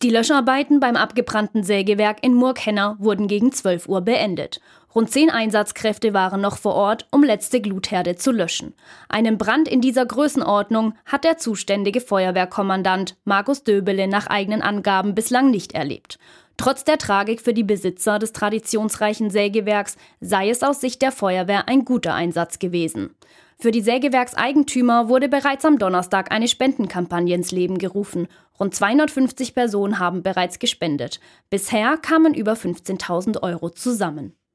Die Löscharbeiten beim abgebrannten Sägewerk in Murghenna wurden gegen 12 Uhr beendet. Rund 10 Einsatzkräfte waren noch vor Ort, um letzte Glutherde zu löschen. Einen Brand in dieser Größenordnung hat der zuständige Feuerwehrkommandant Markus Döbele nach eigenen Angaben bislang nicht erlebt. Trotz der Tragik für die Besitzer des traditionsreichen Sägewerks sei es aus Sicht der Feuerwehr ein guter Einsatz gewesen. Für die Sägewerkseigentümer wurde bereits am Donnerstag eine Spendenkampagne ins Leben gerufen. Rund 250 Personen haben bereits gespendet. Bisher kamen über 15.000 € zusammen.